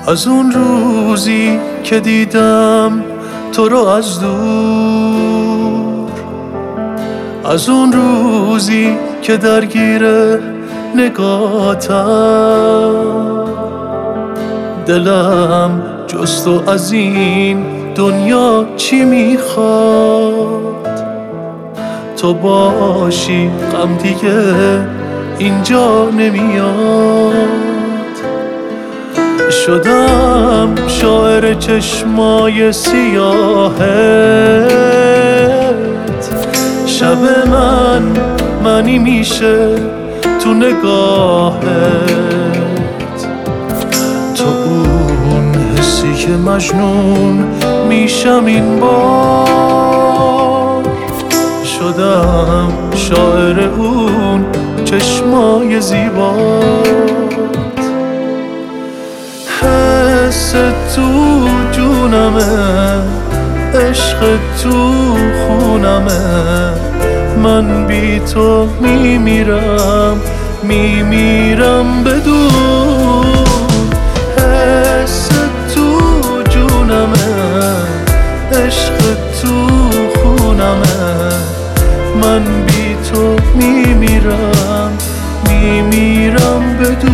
از اون روزی که دیدم تو رو از دور، از اون روزی که درگیر نگاتم، دلم جز تو از این دنیا چی میخواد؟ تو باشی غم دیگه اینجا نمیاد. شدم شاعر چشمای سیاهت، شب منی میشه تو نگاهت. تو اون حسی که مجنون میشم این بار، شدم شاعر اون چشمای زیبات. حس تو جونمه، عشق تو خونمه، من بی تو میمیرم بدون. حس تو جونمه، عشق تو خونمه، من بی تو میمیرم بدون.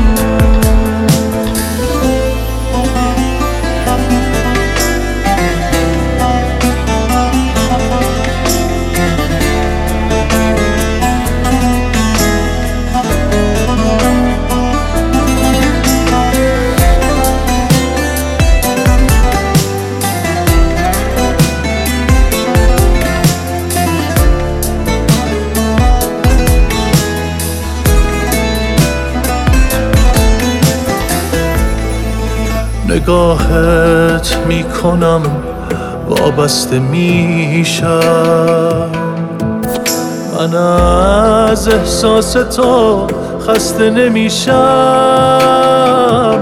نگاهت میکنم وابسته میشم، من از احساس تو خسته نمیشم.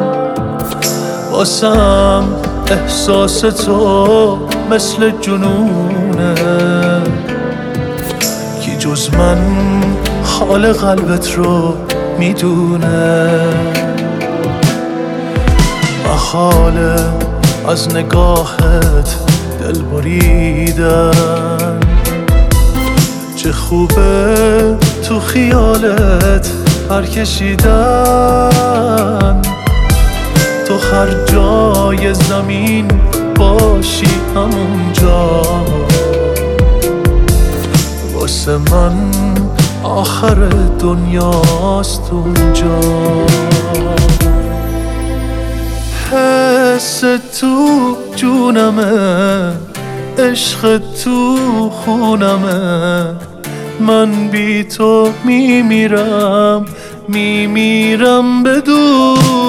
واسم احساس تو مثل جنونه، کی جز من حال قلبت رو میدونه. محاله از نگاهت دل بریدن، چه خوبه تو خیالت پرکشیدن. تو هر جای زمین باشی همونجا، واسه من آخر دنیاست اونجا. حس تو جونمه، عشق تو خونمه، من بی تو میمیرم بدون.